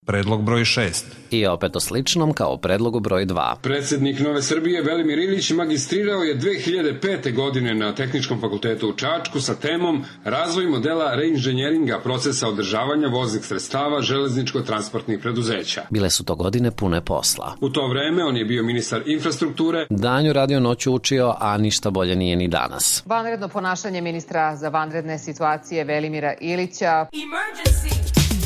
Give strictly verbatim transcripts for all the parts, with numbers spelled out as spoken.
Predlog broj šest. I opet o sličnom kao predlogu broj dva. Predsednik Nove Srbije Velimir Ilić magistrirao je dve hiljade pete. godine na Tehničkom fakultetu u Čačku sa temom Razvoj modela reinženjeringa procesa održavanja voznih sredstava železničko-transportnih preduzeća. Bile su to godine pune posla. U to vreme on je bio ministar infrastrukture. Danju radio, noću učio, a ništa bolje nije ni danas. Vanredno ponašanje ministra za vanredne situacije Velimira Ilića. Emergency!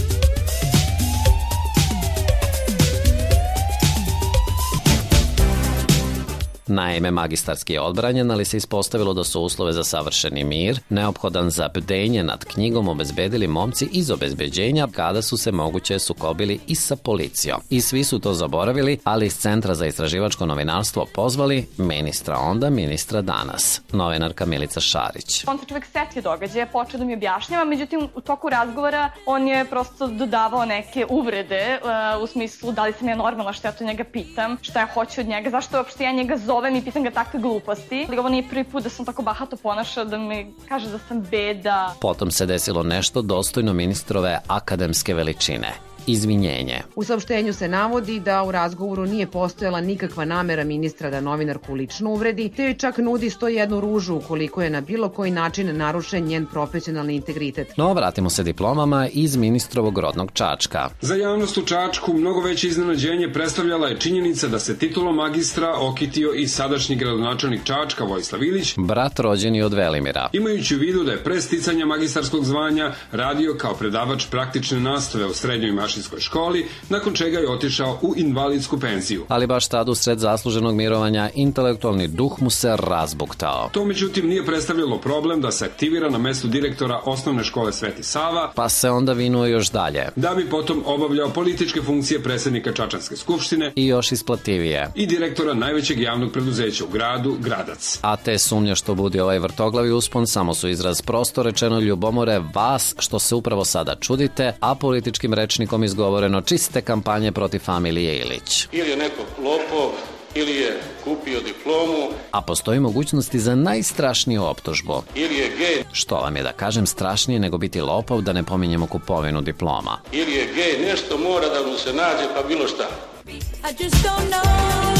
Naime, magistarski je odbranjen, ali se ispostavilo da su uslove za savršeni mir, neophodan za bdenje nad knjigom, obezbedili momci iz obezbeđenja kada su se moguće sukobili i sa policijom. I svi su to zaboravili, ali iz Centra za istraživačko novinarstvo pozvali ministra onda, ministra danas, novinarka Milica Šarić. On se čovjek setio događaja, počeo da mi objašnjava, međutim u toku razgovora on je prosto dodavao neke uvrede uh, u smislu da li sam ja normalna, što ja to njega pitam, šta ja hoću od njega, zašto uopšte ja njega zovem i pitam ga takve gluposti. Ovo nije prvi put da sam tako bahato ponašao, da mi kaže da sam beda. Potom se desilo nešto dostojno ministrove akademske veličine. Izvinjenje. U saopštenju se navodi da u razgovoru nije postojala nikakva namera ministra da novinarku lično uvredi, te joj čak nudi sto jednu ružu ukoliko je na bilo koji način narušen njen profesionalni integritet. No, vratimo se diplomama iz ministrovog rodnog Čačka. Za javnost u Čačku mnogo veće iznenađenje predstavljala je činjenica da se titulom magistra okitio i sadašnji gradonačelnik Čačka Vojislav Ilić, brat rođeni od Velimira. Imajući u vidu da je pre sticanja magistarskog zvanja radio kao predavač praktične nastave u srednjoj mašinskoj školi, nakon čega je otišao u invalidsku penziju. Ali baš tad u sred zasluženog mirovanja intelektualni duh mu se razbuktao. To međutim nije predstavljalo problem da se aktivira na mestu direktora osnovne škole Sveti Sava, pa se onda vinuo još dalje. Da bi potom obavljao političke funkcije predsednika Čačanske skupštine i još isplativije i direktora najvećeg javnog preduzeća u gradu, Gradac. A te sumnje što budi ovaj vrtoglavi uspon samo su izraz prosto rečeno ljubomore vas što se upravo sada čudite, a političkim rečnikom izgovoreno čiste kampanje protiv familije Ilić. Ili je neko lopov, ili je kupio diplomu. A postoji mogućnosti za najstrašniju optužbu. Ili je gej. Što vam je da kažem strašnije nego biti lopov, da ne pominjemo kupovinu diploma. Ili je gej, nešto mora da mu se nađe, pa bilo šta. I just don't know.